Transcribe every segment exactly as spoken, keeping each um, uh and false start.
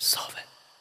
صافه.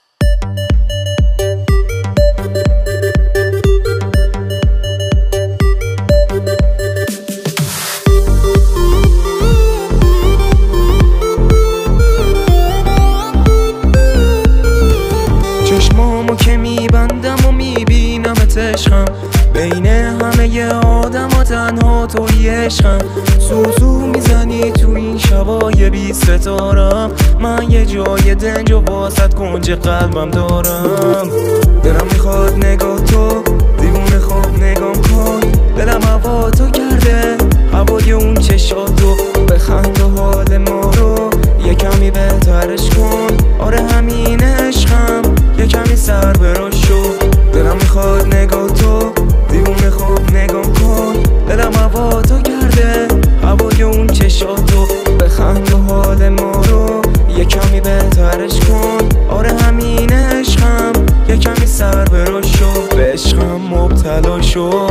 چشمامو که میبندم و میبینمت عشقم، بین همه آدم ها تنها توی عشقم. سوزو میزنی تو این شبای بی ستارم، من یه جای دنج و واسط کنج قلبم دارم. دلم میخواد نگاه تو، دیوونه خواب نگام کن. دلم هوا تو کرده، هوای اون چشاتو. بخند و حال ما رو یه کمی بهترش کن. آره همین عشقم، یه کمی سر براش شو. دلم میخواد نگاه تو، دیوونه خواب نگام کن. دلم هوا تو کرده، هوای اون چشاتو. بخند و حال ما رو یه کمی بهترش کن. آره همین عشقم، یه کمی سر براش شو. به عشقم مبتلا شو.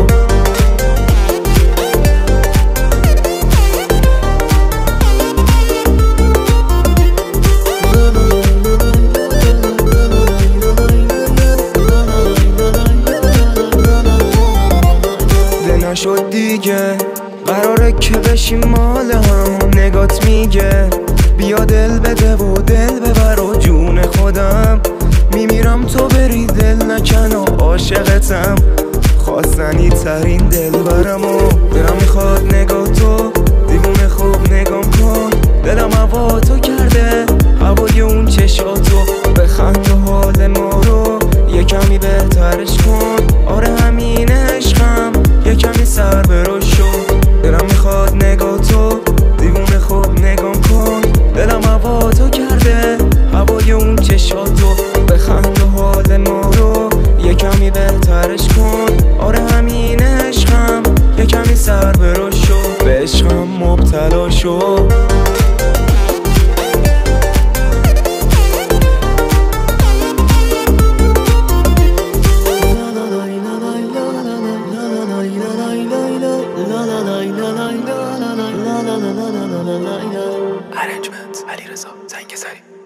نشد دیگه، قراره که بشیم مال هم. نگات میگه بیا دل بده و دل ببر و جون خودم. میمیرم تو بری دل نکن و عاشقتم. خواستنی ترین دل برم و دلم میخواد نگاه تو، دیوونه خوب نگام کن. دلم هوا تو کرده، هوای اون چشاتو. بخند و حال ما رو یه کمی بهترش کن. آره همین عشقم، یه کمی سر براش شو. دلم میخواد نگاه تو، دیوونه خوب نگام کن. دلم هوا تو کرده، هوای اون چشاتو. بخند و حال ما رو یه کمی بهترش کن. آره همین عشقم، یه کمی سر براش شو. به عشقم مبتلا شو. ارنجمنت علیرضا زنگسری.